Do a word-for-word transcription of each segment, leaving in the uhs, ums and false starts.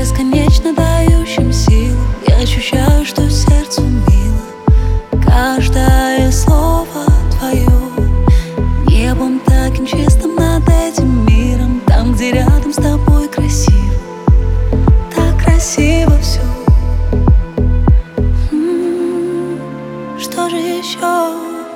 бесконечно дающим силу. Я ощущаю, что сердцу мило каждое слово твое. Небом таким чистым над этим миром, там, где рядом с тобой красиво, так красиво все. М-м-м, что же еще?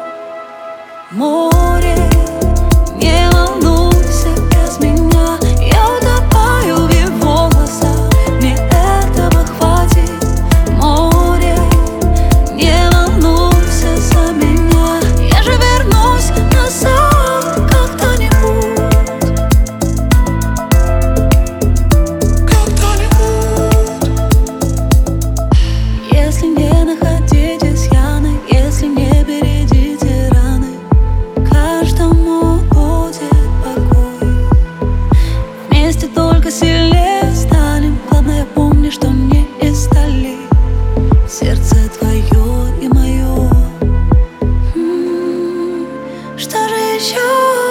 Море, не волнуйся без меня, я утопаю в его глазах, мне этого хватит. Море, не волнуйся за меня, я же вернусь назад когда-нибудь. Когда-нибудь. Если не находить изъяны, если не бередите раны, каждому будет покой. Вместе только сильнее станем. Главное, помни, что не из стали сердце твое и мое. М-м-м, что же еще?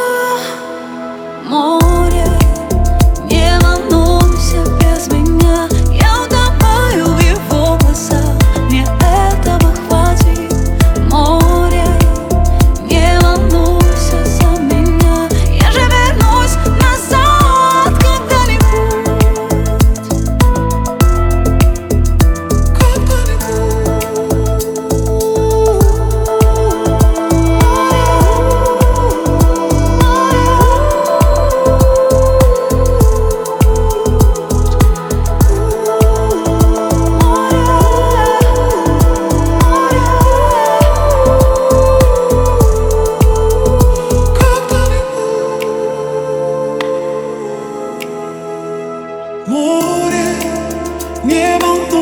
Море, не волнуйся без меня, я утопаю в его глазах, мне этого хватит. Море, не волнуйся за меня, я же вернусь назад когда-нибудь. Море, не волнуйся.